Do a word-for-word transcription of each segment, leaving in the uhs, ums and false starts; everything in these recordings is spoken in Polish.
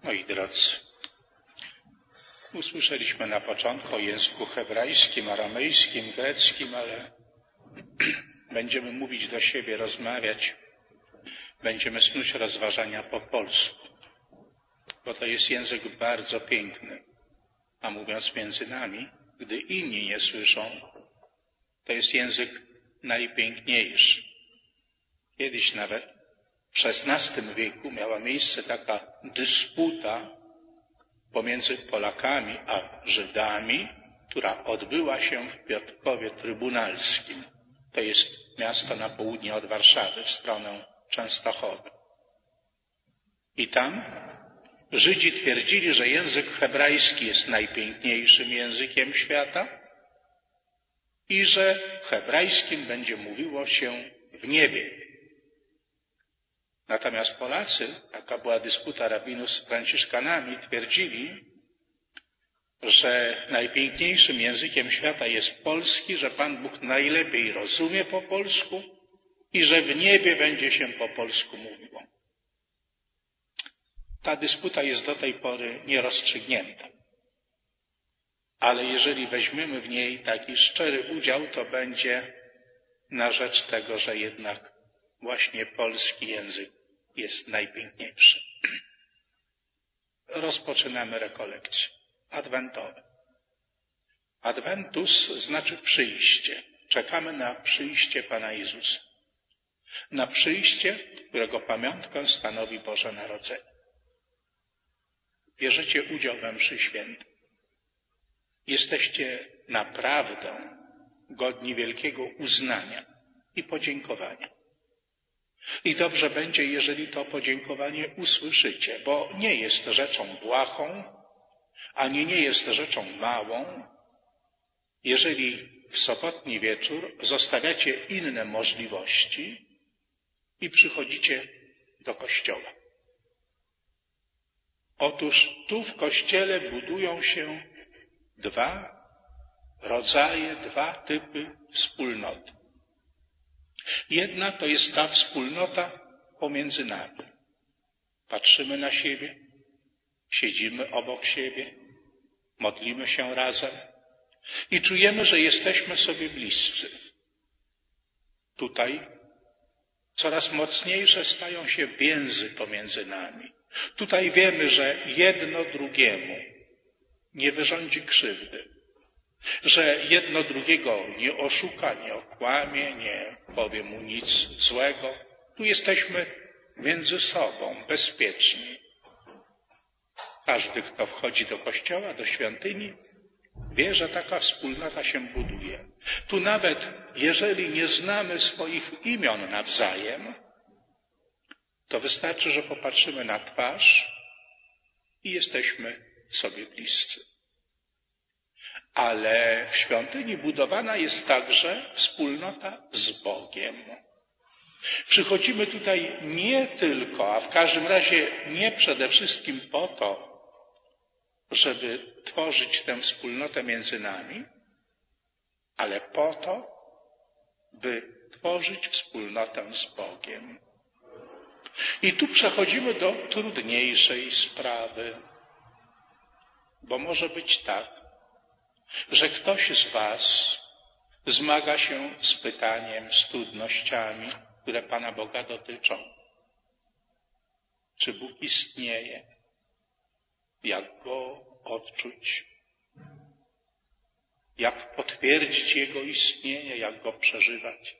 Moi drodzy, usłyszeliśmy na początku o języku hebrajskim, aramejskim, greckim, ale będziemy mówić do siebie, rozmawiać, będziemy snuć rozważania po polsku, bo to jest język bardzo piękny, a mówiąc między nami, gdy inni nie słyszą, to jest język najpiękniejszy. Kiedyś nawet w szesnastym wieku miała miejsce taka dysputa pomiędzy Polakami a Żydami, która odbyła się w Piotrkowie Trybunalskim. To jest miasto na południe od Warszawy, w stronę Częstochowy. I tam Żydzi twierdzili, że język hebrajski jest najpiękniejszym językiem świata i że hebrajskim będzie mówiło się w niebie. Natomiast Polacy, taka była dysputa rabinów z franciszkanami, twierdzili, że najpiękniejszym językiem świata jest polski, że Pan Bóg najlepiej rozumie po polsku i że w niebie będzie się po polsku mówiło. Ta dysputa jest do tej pory nierozstrzygnięta. Ale jeżeli weźmiemy w niej taki szczery udział, to będzie na rzecz tego, że jednak właśnie polski język jest najpiękniejszy. Rozpoczynamy rekolekcje adwentowe. Adventus znaczy przyjście. Czekamy na przyjście Pana Jezusa. Na przyjście, którego pamiątkę stanowi Boże Narodzenie. Bierzecie udział we mszy świętej. Jesteście naprawdę godni wielkiego uznania i podziękowania. I dobrze będzie, jeżeli to podziękowanie usłyszycie, bo nie jest rzeczą błahą, ani nie jest rzeczą małą, jeżeli w sobotni wieczór zostawiacie inne możliwości i przychodzicie do kościoła. Otóż tu w kościele budują się dwa rodzaje, dwa typy wspólnoty. Jedna to jest ta wspólnota pomiędzy nami. Patrzymy na siebie, siedzimy obok siebie, modlimy się razem i czujemy, że jesteśmy sobie bliscy. Tutaj coraz mocniejsze stają się więzy pomiędzy nami. Tutaj wiemy, że jedno drugiemu nie wyrządzi krzywdy, że jedno drugiego nie oszuka, nie okłamie, nie powie mu nic złego. Tu jesteśmy między sobą bezpieczni. Każdy, kto wchodzi do kościoła, do świątyni, wie, że taka wspólnota się buduje. Tu nawet, jeżeli nie znamy swoich imion nawzajem, to wystarczy, że popatrzymy na twarz i jesteśmy sobie bliscy. Ale w świątyni budowana jest także wspólnota z Bogiem. Przychodzimy tutaj nie tylko, a w każdym razie nie przede wszystkim po to, żeby tworzyć tę wspólnotę między nami, ale po to, by tworzyć wspólnotę z Bogiem. I tu przechodzimy do trudniejszej sprawy, bo może być tak, że ktoś z was zmaga się z pytaniem, z trudnościami, które Pana Boga dotyczą. Czy Bóg istnieje? Jak Go odczuć? Jak potwierdzić Jego istnienie? Jak Go przeżywać?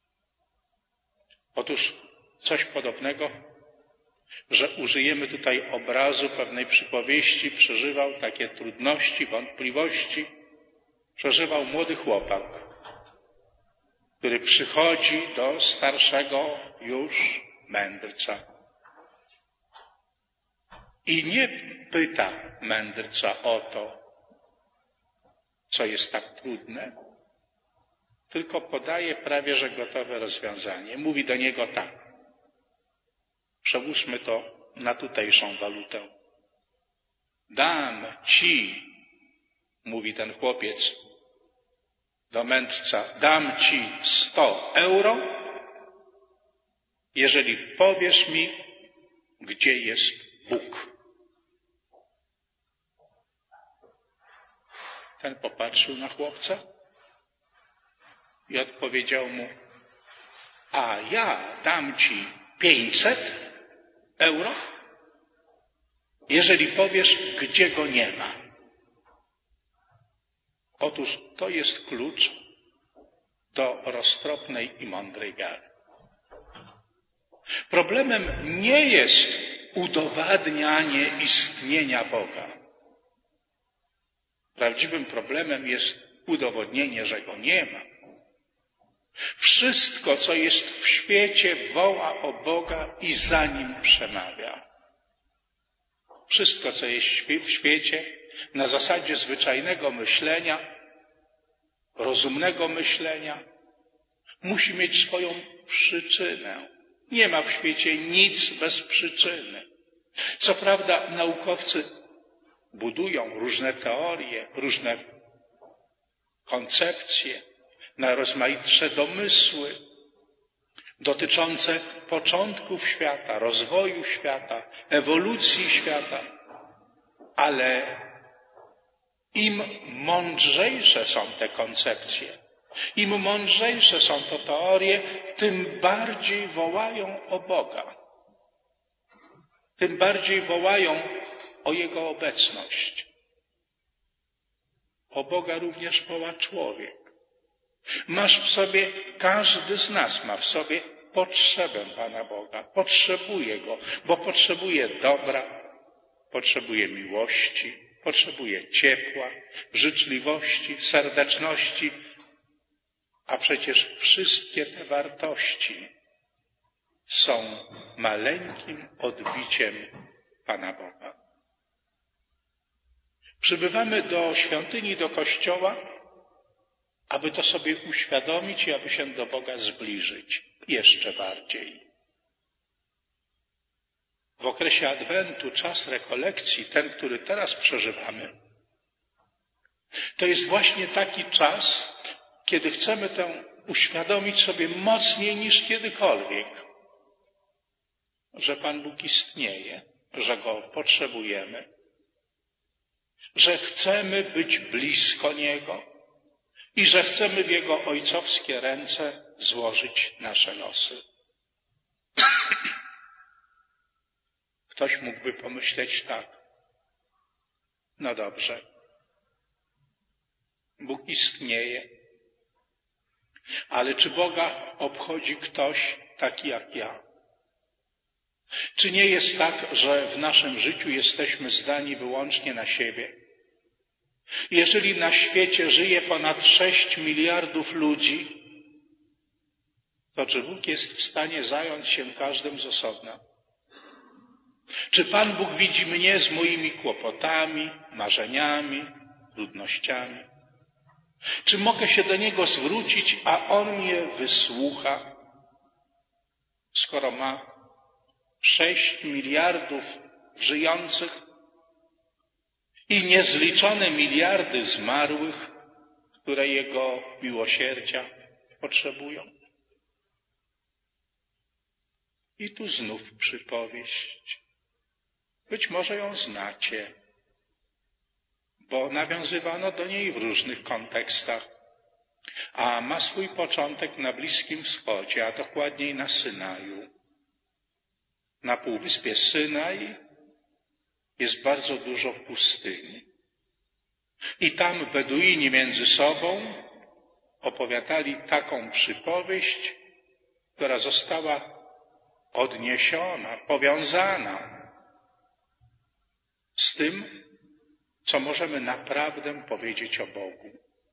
Otóż coś podobnego, że użyjemy tutaj obrazu pewnej przypowieści, przeżywał takie trudności, wątpliwości, przeżywał młody chłopak, który przychodzi do starszego już mędrca i nie pyta mędrca o to, co jest tak trudne, tylko podaje prawie że gotowe rozwiązanie. Mówi do niego tak. Przełóżmy to na tutejszą walutę. Dam ci, mówi ten chłopiec do mędrca, dam ci sto euro, jeżeli powiesz mi, gdzie jest Bóg. Ten popatrzył na chłopca i odpowiedział mu: a ja dam ci pięćset euro, jeżeli powiesz, gdzie go nie ma. Otóż to jest klucz do roztropnej i mądrej wiary. Problemem nie jest udowadnianie istnienia Boga. Prawdziwym problemem jest udowodnienie, że go nie ma. Wszystko, co jest w świecie, woła o Boga i za nim przemawia. Wszystko, co jest w świecie, na zasadzie zwyczajnego myślenia, rozumnego myślenia, musi mieć swoją przyczynę. Nie ma w świecie nic bez przyczyny. Co prawda naukowcy budują różne teorie, różne koncepcje, najrozmaitsze domysły dotyczące początków świata, rozwoju świata, ewolucji świata, ale im mądrzejsze są te koncepcje, im mądrzejsze są to teorie, tym bardziej wołają o Boga, tym bardziej wołają o Jego obecność. O Boga również woła człowiek. Masz w sobie, każdy z nas ma w sobie potrzebę Pana Boga. Potrzebuje Go, bo potrzebuje dobra, potrzebuje miłości, potrzebuje ciepła, życzliwości, serdeczności, a przecież wszystkie te wartości są maleńkim odbiciem Pana Boga. Przybywamy do świątyni, do kościoła, aby to sobie uświadomić i aby się do Boga zbliżyć jeszcze bardziej. W okresie Adwentu, czas rekolekcji, ten, który teraz przeżywamy, to jest właśnie taki czas, kiedy chcemy tę uświadomić sobie mocniej niż kiedykolwiek, że Pan Bóg istnieje, że Go potrzebujemy, że chcemy być blisko Niego i że chcemy w Jego ojcowskie ręce złożyć nasze losy. Ktoś mógłby pomyśleć tak: no dobrze, Bóg istnieje, ale czy Boga obchodzi ktoś taki jak ja? Czy nie jest tak, że w naszym życiu jesteśmy zdani wyłącznie na siebie? Jeżeli na świecie żyje ponad sześć miliardów ludzi, to czy Bóg jest w stanie zająć się każdym z osobna? Czy Pan Bóg widzi mnie z moimi kłopotami, marzeniami, trudnościami? Czy mogę się do Niego zwrócić, a On mnie wysłucha, skoro ma sześć miliardów żyjących i niezliczone miliardy zmarłych, które Jego miłosierdzia potrzebują? I tu znów przypowieść. Być może ją znacie, bo nawiązywano do niej w różnych kontekstach, a ma swój początek na Bliskim Wschodzie, a dokładniej na Synaju. Na półwyspie Synaj jest bardzo dużo pustyni. I tam Beduini między sobą opowiadali taką przypowieść, która została odniesiona, powiązana z tym, co możemy naprawdę powiedzieć o Bogu.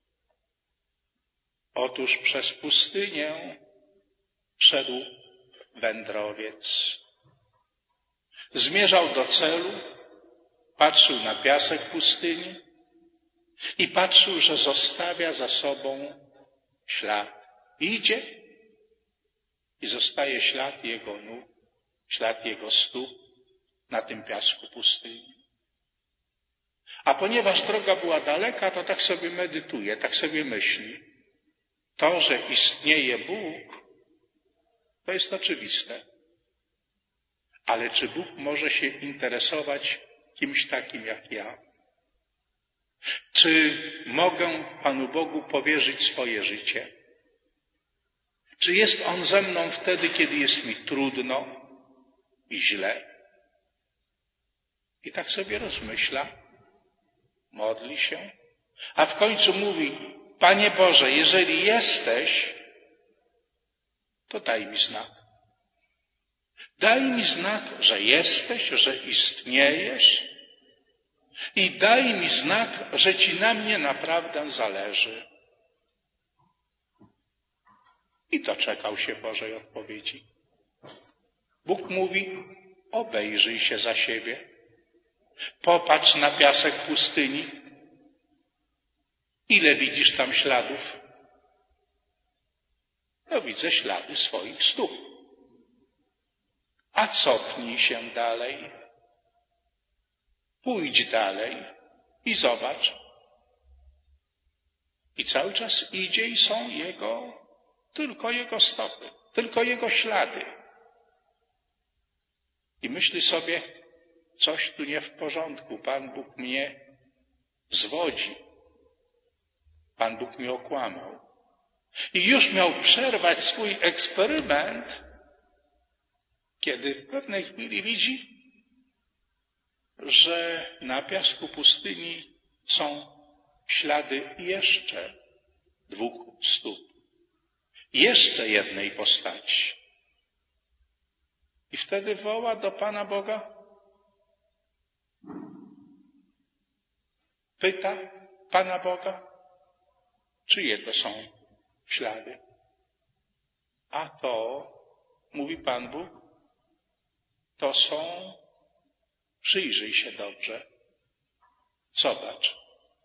Otóż przez pustynię szedł wędrowiec. Zmierzał do celu, patrzył na piasek pustyni i patrzył, że zostawia za sobą ślad. Idzie i zostaje ślad jego nóg, ślad jego stóp na tym piasku pustyni. A ponieważ droga była daleka, to tak sobie medytuje, tak sobie myśli. To, że istnieje Bóg, to jest oczywiste. Ale czy Bóg może się interesować kimś takim jak ja? Czy mogę Panu Bogu powierzyć swoje życie? Czy jest On ze mną wtedy, kiedy jest mi trudno i źle? I tak sobie rozmyśla, modli się, a w końcu mówi: Panie Boże, jeżeli jesteś, to daj mi znak. Daj mi znak, że jesteś, że istniejesz i daj mi znak, że Ci na mnie naprawdę zależy. I doczekał się Bożej odpowiedzi. Bóg mówi: obejrzyj się za siebie, popatrz na piasek pustyni. Ile widzisz tam śladów? No widzę ślady swoich stóp. A cofnij się dalej. Pójdź dalej i zobacz. I cały czas idzie i są jego, tylko jego stopy, tylko jego ślady. I myśli sobie, coś tu nie w porządku, Pan Bóg mnie zwodzi. Pan Bóg mnie okłamał. I już miał przerwać swój eksperyment, kiedy w pewnej chwili widzi, że na piasku pustyni są ślady jeszcze dwóch stóp, jeszcze jednej postaci. I wtedy woła do Pana Boga, pyta Pana Boga, czyje to są ślady. A to, mówi Pan Bóg, to są, przyjrzyj się dobrze, zobacz.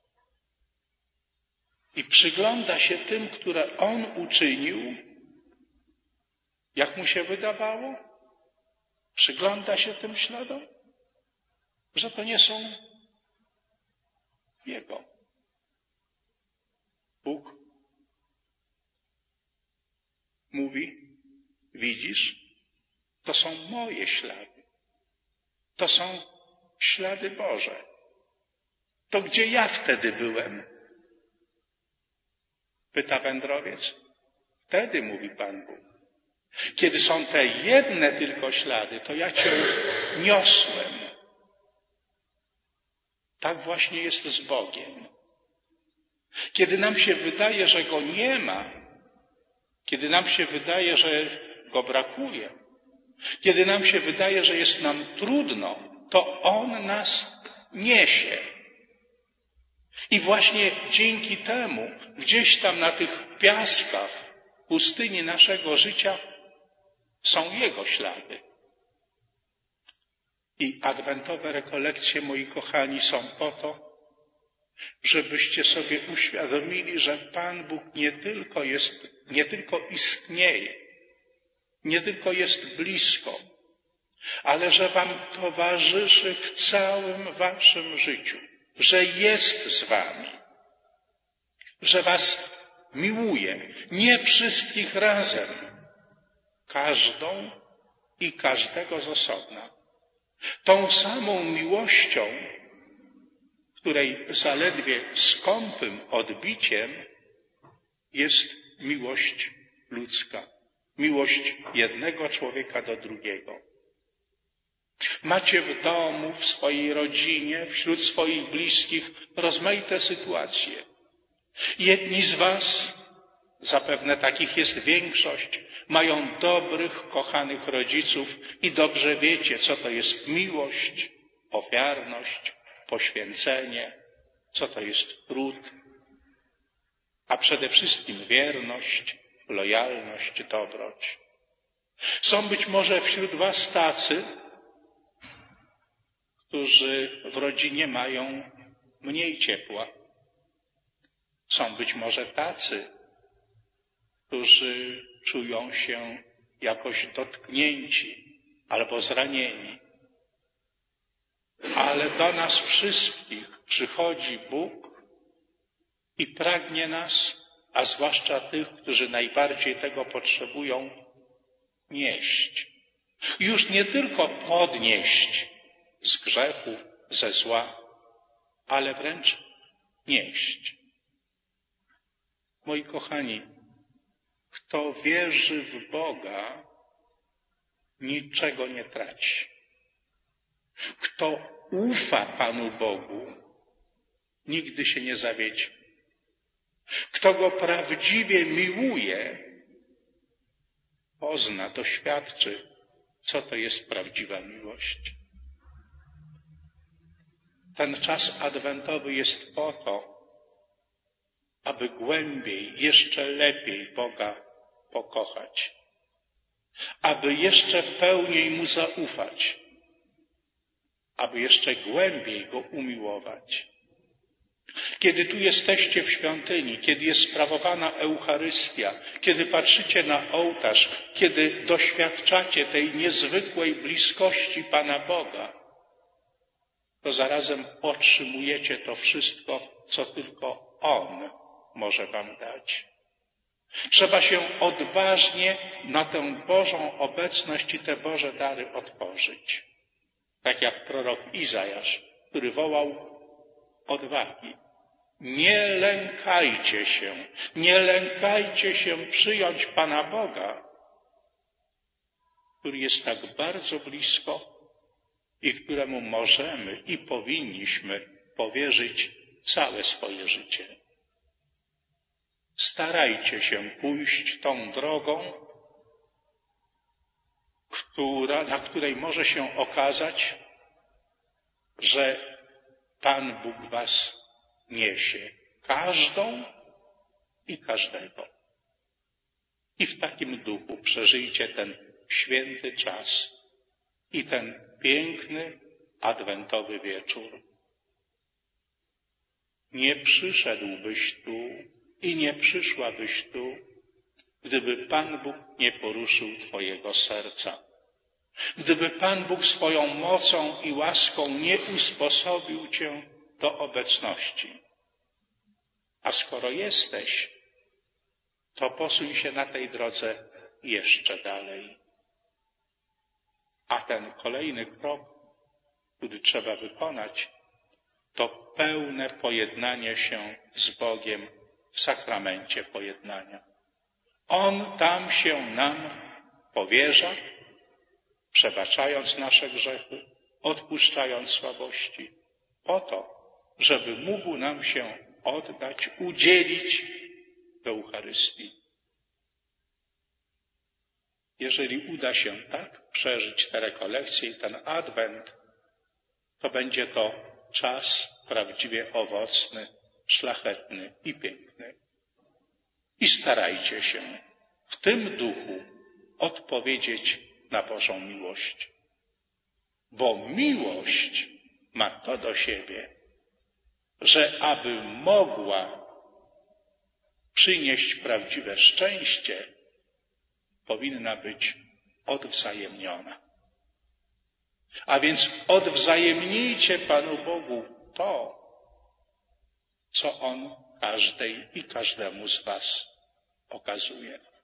I przygląda się tym, które On uczynił, jak mu się wydawało, przygląda się tym śladom, że to nie są Jego. Bóg mówi, widzisz, to są moje ślady. To są ślady Boże. To gdzie ja wtedy byłem? Pyta wędrowiec. Wtedy, mówi Pan Bóg. Kiedy są te jedne tylko ślady, to ja Cię niosłem. Tak właśnie jest z Bogiem. Kiedy nam się wydaje, że Go nie ma, kiedy nam się wydaje, że Go brakuje, kiedy nam się wydaje, że jest nam trudno, to On nas niesie. I właśnie dzięki temu, gdzieś tam na tych piaskach pustyni naszego życia są Jego ślady. I adwentowe rekolekcje, moi kochani, są po to, żebyście sobie uświadomili, że Pan Bóg nie tylko jest, nie tylko istnieje, nie tylko jest blisko, ale że wam towarzyszy w całym waszym życiu, że jest z wami, że was miłuje, nie wszystkich razem, każdą i każdego z osobna. Tą samą miłością, której zaledwie skąpym odbiciem jest miłość ludzka, miłość jednego człowieka do drugiego. Macie w domu, w swojej rodzinie, wśród swoich bliskich rozmaite sytuacje. Jedni z was, zapewne takich jest większość, mają dobrych, kochanych rodziców i dobrze wiecie, co to jest miłość, ofiarność, poświęcenie, co to jest trud, a przede wszystkim wierność, lojalność, dobroć. Są być może wśród was tacy, którzy w rodzinie mają mniej ciepła. Są być może tacy, którzy czują się jakoś dotknięci albo zranieni. Ale do nas wszystkich przychodzi Bóg i pragnie nas, a zwłaszcza tych, którzy najbardziej tego potrzebują, nieść. Już nie tylko podnieść z grzechu, ze zła, ale wręcz nieść. Moi kochani, kto wierzy w Boga, niczego nie traci. Kto ufa Panu Bogu, nigdy się nie zawiedzie. Kto Go prawdziwie miłuje, pozna, doświadczy, co to jest prawdziwa miłość. Ten czas adwentowy jest po to, aby głębiej, jeszcze lepiej Boga pokochać, aby jeszcze pełniej Mu zaufać, aby jeszcze głębiej Go umiłować. Kiedy tu jesteście w świątyni, kiedy jest sprawowana Eucharystia, kiedy patrzycie na ołtarz, kiedy doświadczacie tej niezwykłej bliskości Pana Boga, to zarazem otrzymujecie to wszystko, co tylko On może wam dać. Trzeba się odważnie na tę Bożą obecność i te Boże dary otworzyć. Tak jak prorok Izajasz, który wołał odwagi. Nie lękajcie się, nie lękajcie się przyjąć Pana Boga, który jest tak bardzo blisko i któremu możemy i powinniśmy powierzyć całe swoje życie. Starajcie się pójść tą drogą, która, na której może się okazać, że Pan Bóg was niesie, każdą i każdego. I w takim duchu przeżyjcie ten święty czas i ten piękny, adwentowy wieczór. Nie przyszedłbyś tu i nie przyszłabyś tu, gdyby Pan Bóg nie poruszył twojego serca. Gdyby Pan Bóg swoją mocą i łaską nie usposobił cię do obecności. A skoro jesteś, to posuń się na tej drodze jeszcze dalej. A ten kolejny krok, który trzeba wykonać, to pełne pojednanie się z Bogiem w sakramencie pojednania. On tam się nam powierza, przebaczając nasze grzechy, odpuszczając słabości, po to, żeby mógł nam się oddać, udzielić w Eucharystii. Jeżeli uda się tak przeżyć te rekolekcje i ten adwent, to będzie to czas prawdziwie owocny, szlachetny i piękny. I starajcie się w tym duchu odpowiedzieć na Bożą miłość. Bo miłość ma to do siebie, że aby mogła przynieść prawdziwe szczęście, powinna być odwzajemniona. A więc odwzajemnijcie Panu Bogu to, co On każdej i każdemu z was okazuje.